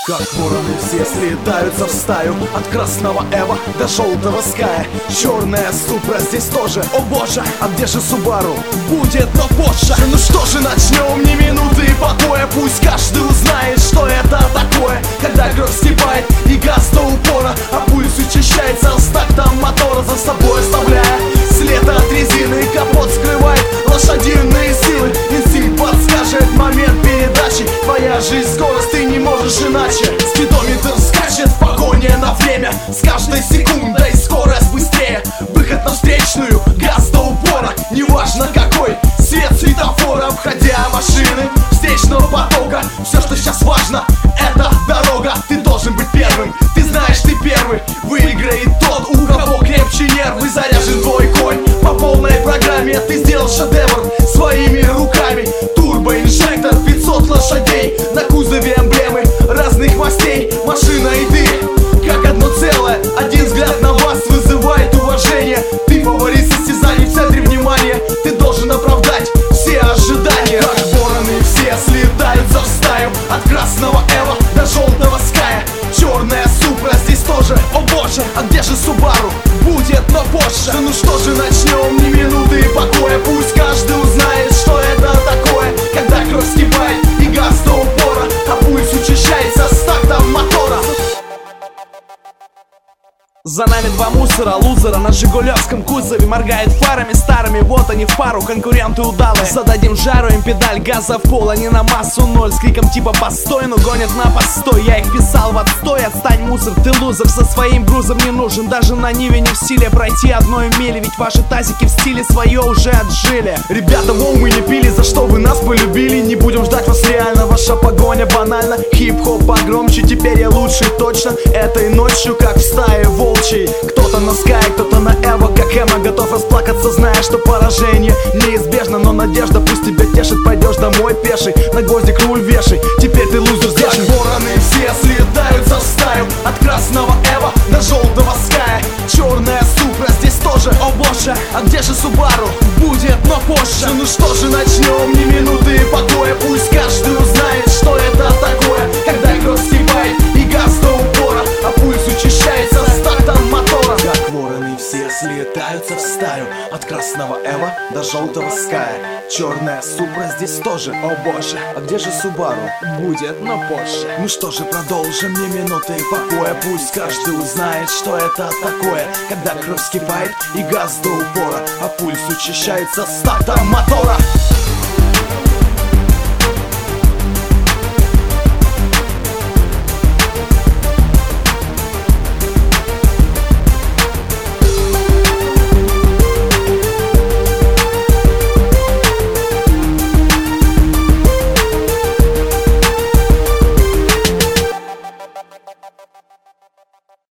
Как вороны все слетаются в стаю, от красного Эва до желтого Ская. Черная Супра здесь тоже, о боже, а где же Субару? Будет, но позже. Ну что же, начнем, ни минуты покоя. Пусть каждый узнает, что это такое, когда кровь вскипает и газ до упора, а пульс учащается с тактом мотора, за собой оставляя след от резины. Капот скрывает лошадиные силы, инстинкт подскажет момент передачи. Твоя жизнь, скорость, ты не можешь иначе. Спидометр скачет в погоне на время, с каждой секундой скорость быстрее. Выход на встречную, газ до упора, неважно какой свет светофора. Обходя машины встречного потока, все, что сейчас важно, это дорога. Ты должен быть первым, ты знаешь, ты первый. Выиграет тот, у кого крепче нервы. Заряжен твой конь по полной программе. Ты сделал шедевр своими руками. Турбоинжектор, 500 лошадей, на кузове эмблемы разных мастей. Машина и ты, как одно целое. Один взгляд на вас вызывает уважение. Ты фаворит состязаний, в центре внимания. Ты должен оправдать все ожидания. Как вороны все слетаются в стаю, от красного Эва до желтого Ская. Черная Супра здесь тоже, о боже, а где же Субару? Будет, но позже. Ну что же, начнем, ни минуты покоя. Пусть каждый узнает, что это такое, когда кровь вскипает и газ до упора, а пульс учащается с тактом мотора. За нами два мусора, лузера на жигулевском кузове. Моргает фарами старыми, вот они в пару, конкуренты удалые. Зададим жару им педаль газа в пол, они на массу ноль. С криком типа постой, но гонят на постой. Я их писал в отстой, отстань, мусор, ты лузер. Со своим грузом не нужен, даже на Ниве не в силе пройти одной мили. Ведь ваши тазики в стиле свое уже отжили. Ребята, воу, мы не пили, за что вы нас полюбили. Не будем ждать вас реально, ваша погоня банальна. Хип-хоп погромче, теперь я лучший точно. Этой ночью, как в стае волчьей. Кто-то на Скай, кто-то на Эво, как Эма. Готов расплакаться, зная, что поражение неизбежно. Но надежда пусть тебя тешит, пойдешь домой пеший, на гвоздик руль вешай, теперь ты лузер здесь. Как вороны все слетаются в стаю, от красного Эва до желтого Ская. Черная Супра здесь тоже, о боже, а где же Субару? Будет, но позже. Ну что же, начнем, ни минуты покоя. Пусть каждый узнает, что это такое, когда кровь вскипает и газ до упора, а пульс учащается с тактом мотора. Как вороны все слетаются в стаю, от красного Эва до желтого Ская. Черная Супра здесь тоже, о боже, а где же Субару? Будет, но позже. Ну что же, продолжим, ни минуты покоя. Пусть каждый узнает, что это такое, когда кровь вскипает и газ до упора, а пульс учащается с тактом мотора.